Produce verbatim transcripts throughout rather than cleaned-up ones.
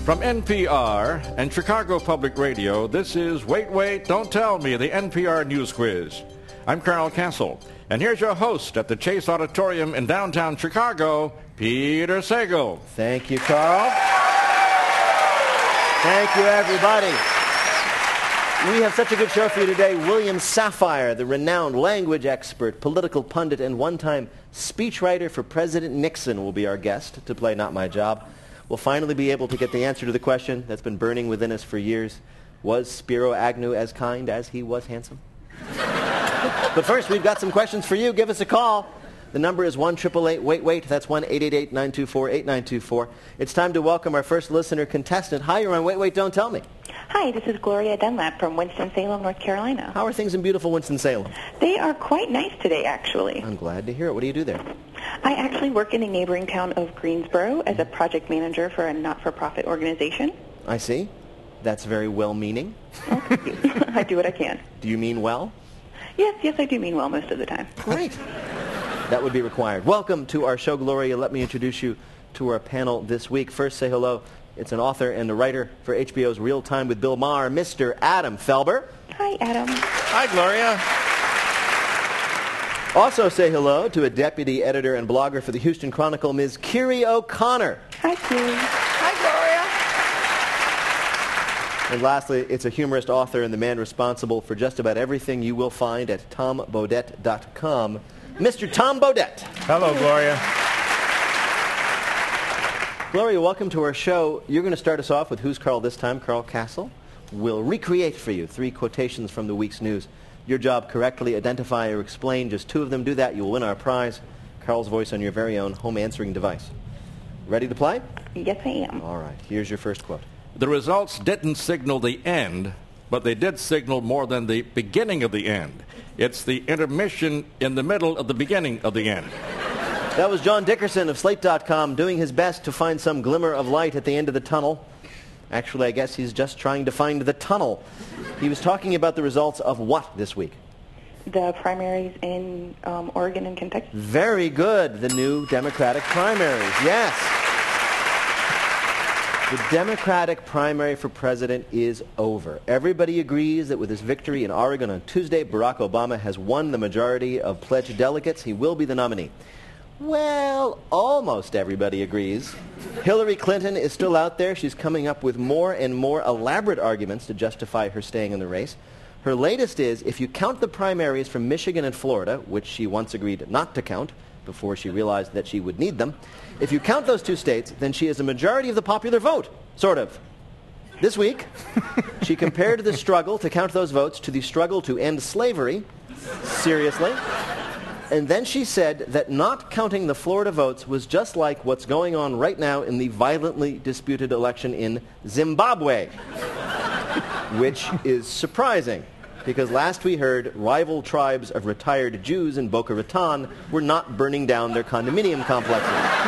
From N P R and Chicago Public Radio, this is Wait, Wait, Don't Tell Me, the N P R News Quiz. I'm Carl Castle, and here's your host at the Chase Auditorium in downtown Chicago, Peter Sagal. Thank you, Carl. Thank you, everybody. We have such a good show for you today. William Safire, the renowned language expert, political pundit, and one-time speechwriter for President Nixon, will be our guest to play Not My Job. We'll finally be able to get the answer to the question that's been burning within us for years. Was Spiro Agnew as kind as he was handsome? But first, we've got some questions for you. Give us a call. The number is one eight eight eight, wait, wait. That's one eight eight eight, nine two four, eight nine two four. It's time to welcome our first listener contestant. Hi, you're on Wait, Wait, Don't Tell Me. Hi, this is Gloria Dunlap from Winston-Salem, North Carolina. How are things in beautiful Winston-Salem? They are quite nice today, actually. I'm glad to hear it. What do you do there? I actually work in the neighboring town of Greensboro as a project manager for a not-for-profit organization. I see. That's very well-meaning. Oh, thank you. I do what I can. Do you mean well? Yes, yes, I do mean well most of the time. Great. That would be required. Welcome to our show, Gloria. Let me introduce you to our panel this week. First, say hello. It's an author and a writer for H B O's Real Time with Bill Maher, Mister Adam Felber. Hi, Adam. Hi, Gloria. Also say hello to a deputy editor and blogger for the Houston Chronicle, Miz Kiri O'Connor. Hi, Kiri. Hi, Gloria. And lastly, it's a humorist, author, and the man responsible for just about everything you will find at tom bodett dot com, Mister Tom Bodett. Hello, Gloria. Gloria, welcome to our show. You're going to start us off with Who's Carl this time? Carl Castle will recreate for you three quotations from the week's news. Your job, correctly identify or explain just two of them. Do that, you'll win our prize. Carl's voice on your very own home answering device. Ready to play? Yes, I am. All right, here's your first quote. The results didn't signal the end, but they did signal more than the beginning of the end. It's the intermission in the middle of the beginning of the end. That was John Dickerson of Slate dot com doing his best to find some glimmer of light at the end of the tunnel. Actually, I guess he's just trying to find the tunnel. He was talking about the results of what this week? The primaries in um, Oregon and Kentucky. Very good. The new Democratic primaries. Yes. The Democratic primary for president is over. Everybody agrees that with his victory in Oregon on Tuesday, Barack Obama has won the majority of pledged delegates. He will be the nominee. Well, almost everybody agrees. Hillary Clinton is still out there. She's coming up with more and more elaborate arguments to justify her staying in the race. Her latest is, if you count the primaries from Michigan and Florida, which she once agreed not to count before she realized that she would need them, if you count those two states, then she has a majority of the popular vote, sort of. This week, she compared the struggle to count those votes to the struggle to end slavery. Seriously. And then she said that not counting the Florida votes was just like what's going on right now in the violently disputed election in Zimbabwe, which is surprising, because last we heard rival tribes of retired Jews in Boca Raton were not burning down their condominium complexes.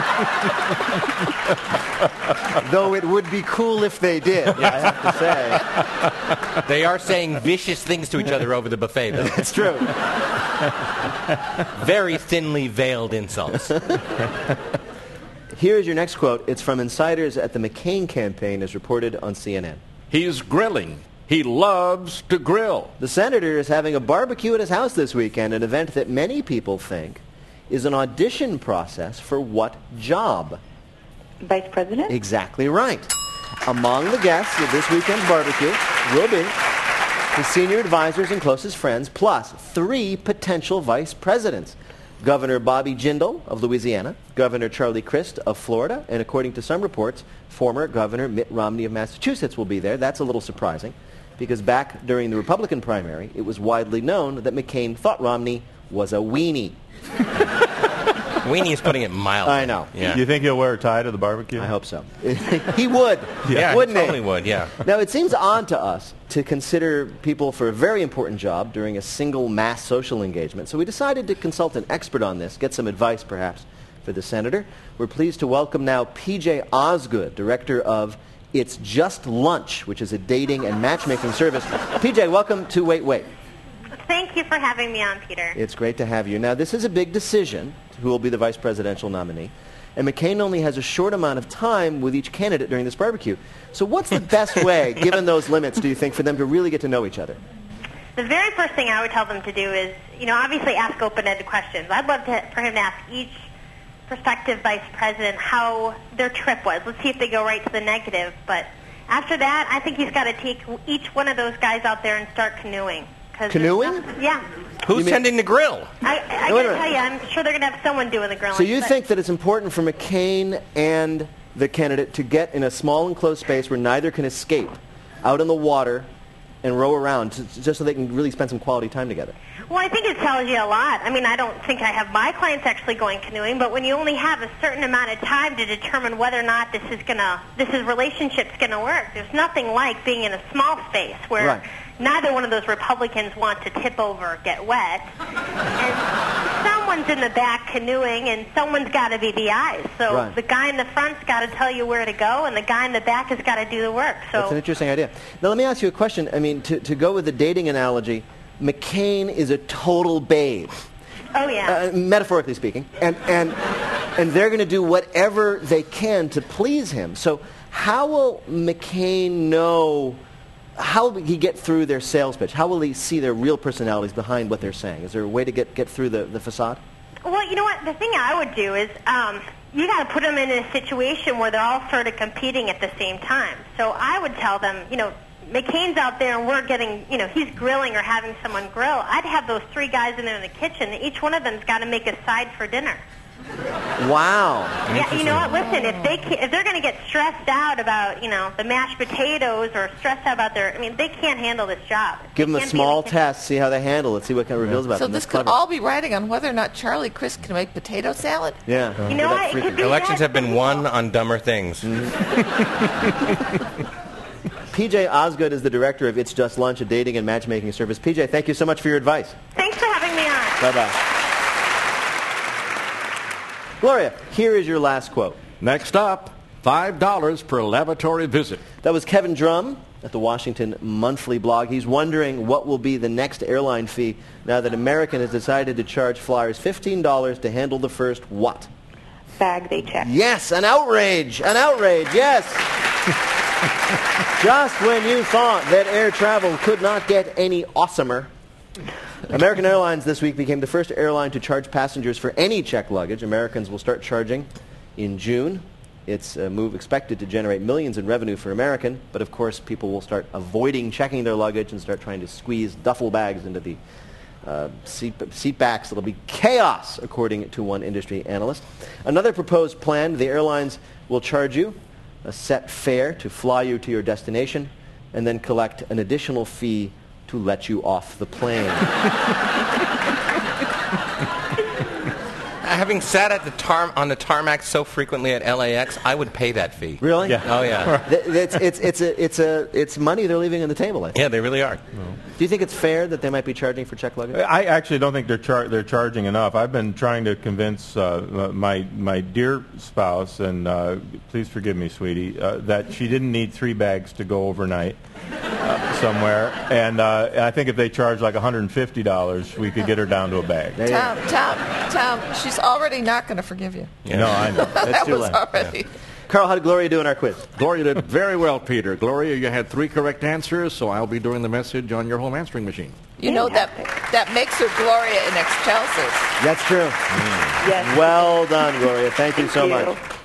Though it would be cool if they did, I have to say. They are saying vicious things to each other over the buffet, though. It's true. Very thinly veiled insults. Here's your next quote. It's from insiders at the McCain campaign, as reported on C N N. He's grilling. He loves to grill. The senator is having a barbecue at his house this weekend, an event that many people think is an audition process for what job? Vice President? Exactly right. Among the guests of this weekend's barbecue will be his senior advisors and closest friends, plus three potential vice presidents. Governor Bobby Jindal of Louisiana, Governor Charlie Crist of Florida, and according to some reports, former Governor Mitt Romney of Massachusetts will be there. That's a little surprising, because back during the Republican primary, it was widely known that McCain thought Romney was a weenie. Weenie is putting it mildly. I know. Yeah. You think he'll wear a tie to the barbecue? I hope so. He would, Yeah, wouldn't totally he? would, yeah. Now, it seems odd to us to consider people for a very important job during a single mass social engagement, so we decided to consult an expert on this, get some advice, perhaps, for the senator. We're pleased to welcome now P J Osgood, director of It's Just Lunch, which is a dating and matchmaking service. P J, welcome to Wait, Wait. Thank you for having me on, Peter. It's great to have you. Now, this is a big decision, who will be the vice presidential nominee. and McCain only has a short amount of time with each candidate during this barbecue. So what's the best way, given those limits, do you think, for them to really get to know each other? The very first thing I would tell them to do is, you know, obviously ask open-ended questions. I'd love to, for him to ask each prospective vice president how their trip was. Let's see if they go right to the negative. But after that, I think he's got to take each one of those guys out there and start canoeing. Canoeing? Not, yeah. Who's tending the grill? I, I No, wait got a to tell you, I'm sure they're going to have someone doing the grilling. So you but- think that it's important for McCain and the candidate to get in a small enclosed space where neither can escape, out in the water, and row around, to, just so they can really spend some quality time together? Well, I think it tells you a lot. I mean, I don't think I have my clients actually going canoeing, but when you only have a certain amount of time to determine whether or not this is gonna, this is relationship's gonna work, there's nothing like being in a small space where Right. neither one of those Republicans want to tip over or get wet, and someone's in the back canoeing, and someone's got to be the eyes. So Right. the guy in the front's got to tell you where to go, and the guy in the back has got to do the work. So That's an interesting idea. Now, let me ask you a question. I mean, to, to go with the dating analogy, McCain is a total babe, oh yeah. uh, metaphorically speaking, and, and, and they're going to do whatever they can to please him. So how will McCain know, how will he get through their sales pitch? How will he see their real personalities behind what they're saying? Is there a way to get, get through the, the facade? Well, you know what? The thing I would do is um, you got to put them in a situation where they're all sort of competing at the same time. So I would tell them, you know, McCain's out there and we're getting, you know, he's grilling or having someone grill. I'd have those three guys in there in the kitchen. Each one of them's got to make a side for dinner. Wow. Yeah, you know what? Listen, if they ca- if they're going to get stressed out about, you know, the mashed potatoes or stressed out about their, I mean, they can't handle this job. Give them They a can't be in small the kitchen. test, see how they handle it, see what kind of reveals about So them. this That's could clever. all be riding on whether or not Charlie Chris can make potato salad? Yeah. You know Without what? It freaking could be Elections that have been simple. won on dumber things. P J Osgood is the director of It's Just Lunch, a dating and matchmaking service. P J, thank you so much for your advice. Thanks for having me on. Bye-bye. Gloria, here is your last quote. Next up, five dollars per laboratory visit. That was Kevin Drum at the Washington Monthly blog. He's wondering what will be the next airline fee now that American has decided to charge flyers fifteen dollars to handle the first what? Bag they check. Yes, an outrage. An outrage, yes. Just when you thought that air travel could not get any awesomer, American Airlines this week became the first airline to charge passengers for any checked luggage. Americans will start charging in June. It's a move expected to generate millions in revenue for American, but of course people will start avoiding checking their luggage and start trying to squeeze duffel bags into the uh, seat, seat backs. It'll be chaos, according to one industry analyst. Another proposed plan, the airlines will charge you a set fare to fly you to your destination and then collect an additional fee to let you off the plane. Having sat at the tar- on the tarmac so frequently at L A X, I would pay that fee. Really? Yeah. Oh, yeah. Th- It's, it's, it's, a, it's, a, it's money they're leaving on the table, I think. Yeah, they really are. Do you think it's fair that they might be charging for checked luggage? I actually don't think they're char- they're charging enough. I've been trying to convince uh, my my dear spouse, and uh, please forgive me, sweetie, uh, that she didn't need three bags to go overnight uh, somewhere. And uh, I think if they charge like one hundred fifty dollars, we could get her down to a bag. There you Tom, Tom, Tom, she's already not going to forgive you. Yeah. No, I know. that too was late. already. Carl, how did Gloria do in our quiz? Gloria did very well, Peter. Gloria, you had three correct answers, so I'll be doing the message on your home answering machine. You know that that makes her Gloria in Excelsis. That's true. Yes. Well done, Gloria. Thank you Thank so you. much.